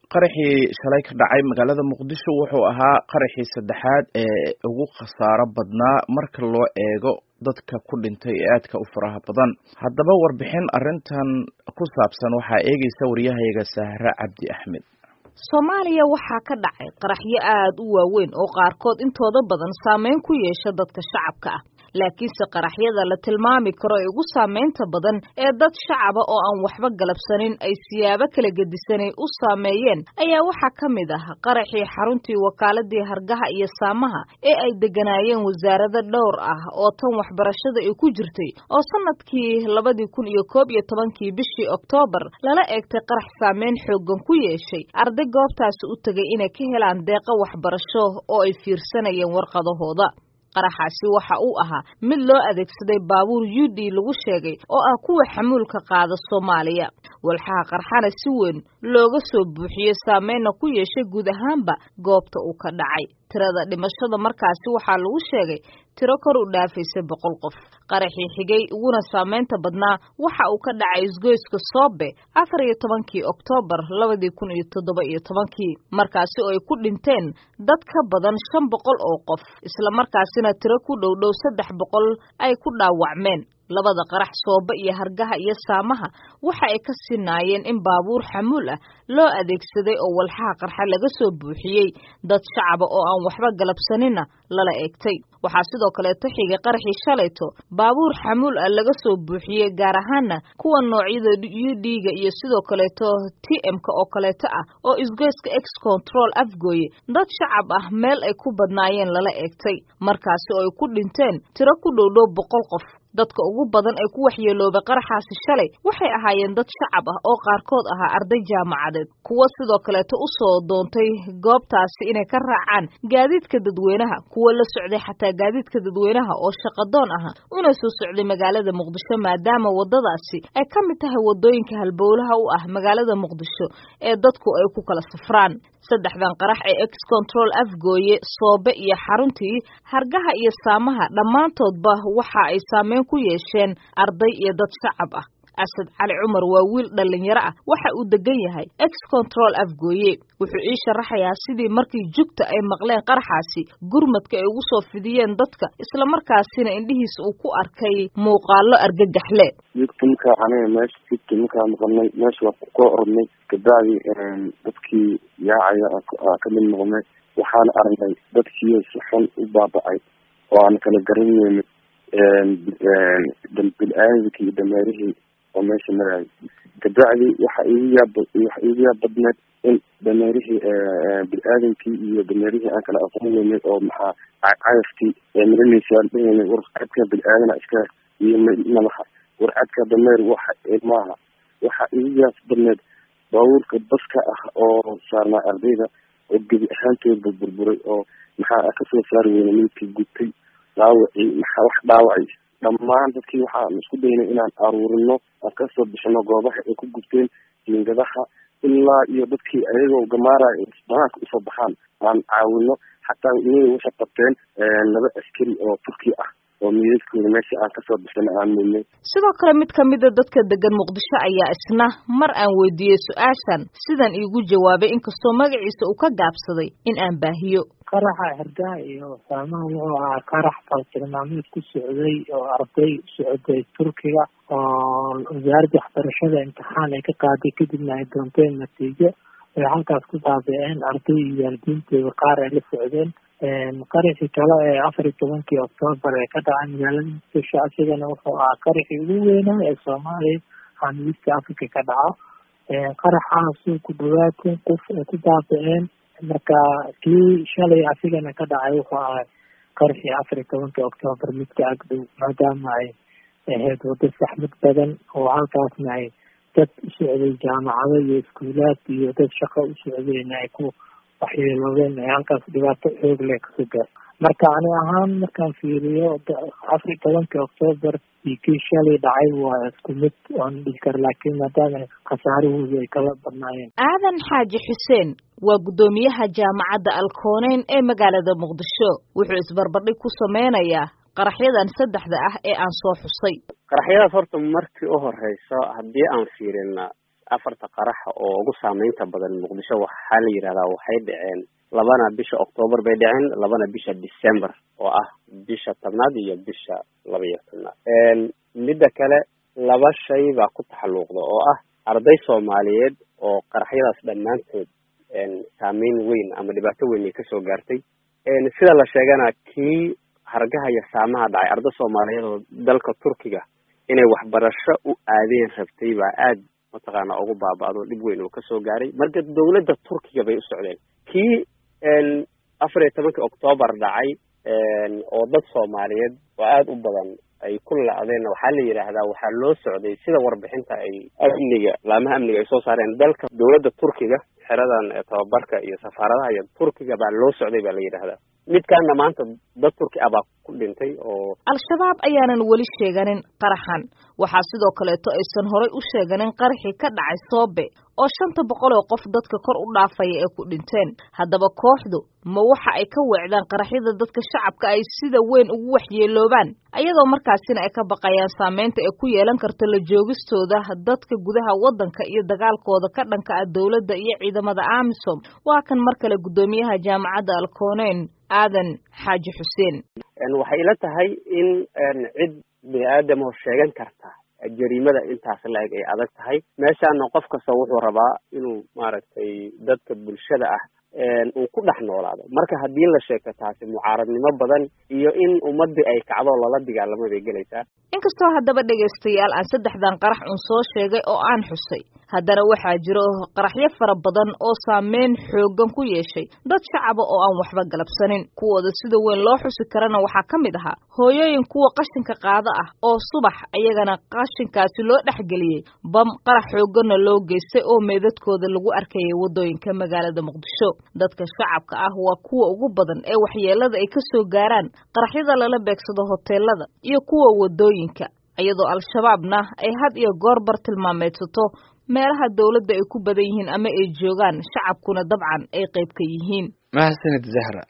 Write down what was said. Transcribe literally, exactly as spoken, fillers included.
qaraxii shalay ka dhacay magaalada Muqdisho wuxuu ahaa qaraxii saddexaad ee ugu khasaaro badnaa marka loo eego dadka ku dhintay ee aadka u faraha badan. Haddaba warbixin arrintan ku saabsan waxaa eegaysa wariyahayaga Sahra Cabdi Axmed. Soomaaliya waxaa ka dhacay qaraxyo aad u waaweyn oo qaarkood intooda badan saameyn ku yeesha dadka shacabka ah. laakiinse qaraxyada la tilmaami karo ee ugu saameynta badan ee dad shacaba oo aan waxba galabsanin ay siyaabo kala gedisanay u saameeyeen ayaa waxaa ka mid ah qaraxii xaruntii wakaaladii hargaha iyo saamaha ee ay deganaayeen wasaarada dhowr ah oo tan waxbarashada ay ku jirtay oo sanadkii labadii kun iyo koob iyo tobankii bishii Oktoobar lala eegtay qarax saameyn xoogan ku yeeshay arday goobtaasi u tagay inay ka helaan deeqo waxbarasho oo ay fiirsanayeen warqadahooda. qaraxaasi waxa uu ahaa mid loo adeegsaday baabuur U D lagu sheegay oo ah kuwa xamuulka qaada Soomaaliya. walxaha qarxana si weyn looga soo buuxiyay saameynna ku yeeshay guud ahaanba goobta uu ka dhacay. tirada dhimashada markaasi waxaa lagu sheegay tiro kor u dhaafaysa boqol qof. qaraxii xigay uguna saameynta badnaa waxa uu ka dhacay isgoyska Soobe afar iyo tobankii Oktoobar labadii kun iyo toddoba iyo tobankii markaasi oo ay ku dhinteen dad ka badan shan boqol oo qof isla markaasina tiro ku dhow dhow saddex boqol ay ku dhaawacmeen. labada qarax Soobe iyo hargaha iyo saamaha waxa ay ka sinaayeen in baabuur xamuul ah loo adeegsaday oo walxaha qarxa laga soo buuxiyay dad shacab oo aan waxba galabsanina lala eegtay. waxaa sidoo kale xigay qaraxii shalayto baabuur xamuul ah laga soo buuxiyay gaar ahaan kuwa noocyada U D-ga iyo sidoo kale T M-ka oo kale ah oo isgoyska X Control afgooye dad shacab ah meel ay ku badnaayeen lala eegtay markaasi oo ay ku dhinteen tiro ku dhow dhow boqol qof. dadka ugu badan ay ku waxyeeloobay qaraxaasi shalay waxay ahaayeen dad shacab ah oo qaarkood ahaa arday jaamacadeed kuwa sidoo kale u soo doontay goobtaasi inay ka raacaan gaadiidka dadweynaha kuwa la socday xataa gaadiidka dadweynaha oo shaqadoon ah una soo socday magaalada Muqdisho maadaama wadadaasi ay ka mid tahay wadooyinka halbowlaha u ah magaalada Muqdisho ee dadku ay ku kala safraan. saddexdan qarax ee X Control afgooye Soobe iyo xaruntii hargaha iyo saamaha dhammaantoodba waxa ay saameyn ku yeesheen arday iyo dad shacab ah. Asad Cali Cumar waa wiil dhalinyaro ah waxa uu degan yahay X Control afgooye. wuxuu ii sharaxayaa sidii markii jugta ay maqleen qaraxaasi gurmadka ay ugu soo fidiyeen dadka isla markaasina indhihiisa uu ku arkay muuqaalo argagaxle. jugtumka aniga meesha jugtumka maqnay meesha waa ku ornay kadaabi dadkii yaacaya ka mid noqonay waxaan aragnay dadkii si xun u baaba'ay oo aan kala garanaynin bil-aadamkii dameerihii oo meesha marayay. kadacdi waxa igu yaab waxa igu yaab badneed in dameerihii bil-aadamkii iyo dameerihii aan kala aqoonaynin oo maxaa cayafkii marinaysa dhaynay warqadka bil-aadana iska iyo madaxa warqadka dameer waxa maaha. waxa igu yaab badneed baabuurka baska ah oo saarnaa ardayda oo gebi ahaantood burburay oo maxaa ka soo saari weynay midkii gubtay dhaawacii maxaa wax dhaawacay dhammaan dadkii waxaan isku daynay inaan aruurino aan ka soo bixino goobaha ay ku gubteen jiingadaha ilaa iyo dadkii ayagoo gamaaraya banaanka usoo baxaan aan caawino xataa inay waxay qabteen laba askari oo Turki ah oo miiskooda meesha aan ka soo bixino aan muunay. sidoo kale mid ka mid ah dadka degan Muqdisho ayaa isna mar aan weydiiyay su'aashan sidan iigu jawaabay inkastoo magaciisa uu ka gaabsaday in aan baahiyo. qaraxa hargaha iyo saamaha wuxuu ahaa qarax baltilmaameed ku socday oo arday socday Turkiga oo wasaaradda waxbarashada imtixaan ay ka qaaday kadibna ay doonteen natiijo ay halkaas ku baaba'een arday iyo waalidiintooda qaar ay la socdeen. qaraxii kale ee afar iyo tobankii Oktoobar ee ka dhacay magaalada Muqdisho asigana wuxuu ahaa qaraxii ugu weynaa ee Soomaaliya aan East Africa ka dhaco. qaraxaas ku dhawaad kun qof ay ku baaba'een marka kii shalay asigana ka dhacay wuxuu ahaa qaraxii afar iyo tobankii Oktoobar midka agdhow maadaama ay ahayd wado saxmad badan oo halkaasna ay dad u socday jaamacado iyo iskuulaad iyo dad shaqo u socdeen ay ku waxyeeloobeen ay halkaas dhibaato xoog leh kasoo gaartay. marka ani ahaan markaan fiiriyo afar iyo tobankii Oktoobar iyo kii shalay dhacay waa isku mid oon dhihi karo laakiin maadaama khasaarahoodu ay kala badnaayeen. aadan xaaji xuseen waa guddoomiyaha jaamacadda Alkooneyn ee magaalada Muqdisho. wuxuu isbarbardhig ku sameynayaa qaraxyadan saddexda ah ee aan soo xusay. qaraxyadaas horta markii u horeyso haddii aan fiirina afarta qaraxa oo ugu saameynta badan muqdisho waxaa la yidhahdaa waxay dhaceen labana bisha October bay dhaceen labana bisha December oo ah bisha tobnaad iyo bisha laba iyo tobnaad midda kale laba shay baa ku taxalluqda oo ah arday Soomaaliyeed oo qaraxyadaas dhammaantood saameyn weyn ama dhibaato weyn ay kasoo gaartay sida la sheegana kii hargaha iyo saamaha dhacay arday Soomaaliyeed oo dalka Turkiga inay waxbarasho u aadeen rabtay baa aad mataqaana ugu baaba'do dhib weyn oo kasoo gaaray marka dawladda Turkiga bay u socdeen kii afar iyo tobanka October dhacay oo dad Soomaaliyeed oo aad u badan ay ku laadeen waxaa la yiraahdaa waxaa loo socday sida warbixinta ay amniga laamaha amniga ay soo saareen dalka dawladda Turkiga xeradan tababarka iyo safaaradaha iyo Turkiga baa loo socday baa la yiraahdaa mid kana maanta dad Turki ah baa ku dhintay oo al-shabaab ayaanan wali sheeganin qaraxan waxaa sidoo kale to aysan horay u sheeganin qaraxi ka dhacay Soobe oo shanta boqol oo qof dadka kor u dhaafay ee ku dhinteen haddaba kooxdu ma waxa ay ka weecdaan qaraxyada dadka shacabka ay sida weyn ugu waxyeeloobaan ayadoo markaasina ay ka baqayaan saameynta ay ku yeelan karto la joogistooda dadka gudaha wadanka iyo dagaalkooda ka dhanka ah dawladda iyo ciidamada AMISOM waa kan mar kale gudoomiyaha jaamacadda Alkooneen aadan xaaji xuseen waxay ila tahay in cid bini'aadam oo sheegan karta jariimada intaas laag ay adag tahay meeshaan qof kasta wuxuu rabaa inuu maaragtay dadka bulshada ah uu ku dhex noolaado marka haddii la sheegto taasi mucaaradnimo badan iyo in ummadii ay kacdo lala dagaalamo bay gelaysaa inkastoo haddaba dhegaystayaal aan saddexdan qarax un soo sheegay oo aan xusay haddana waxaa jiro qaraxyo fara badan oo saameyn xoogan ku yeeshay dad shacaba oo aan waxba galabsanin kuwooda sida weyn loo xusi karana waxaa ka mid ahaa hooyooyin kuwa qashinka qaada ah oo subax ayagana qashinkaasi loo dhexgeliyey bam qarax xooganna loo geystay oo meedadkooda lagu arkayay wadooyinka magaalada Muqdisho dadka shacabka ah waa kuwa ugu badan ee waxyeelada ay ka soo gaaraan qaraxyada lala beegsado hoteelada iyo kuwa wadooyinka iyadoo al-shabaabna ay had iyo goor bar tilmaameedsato meelaha dawladda ay ku badan yihiin ama ay joogaan shacabkuna dabcan ay qayb ka yihiin mahadsanid Zahra.